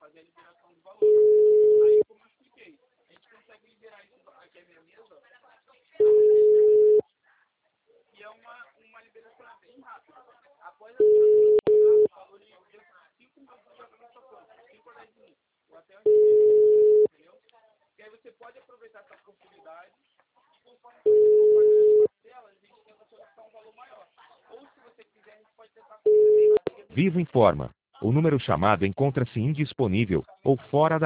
fazer a liberação do valor. Aí, como eu expliquei, a gente consegue liberar isso aqui a minha mesa, e é uma liberação bem rápida. Após a liberação, o valor de 5 minutos já começa pronto, 5 a 10 minutos, ou até antes disso, entendeu? E aí você pode aproveitar essa oportunidade, e conforme você for pagando as parcelas, a gente tenta solicitar um valor maior. Ou se você quiser, a gente pode tentar complementar. Vivo informa. O número chamado encontra-se indisponível ou fora da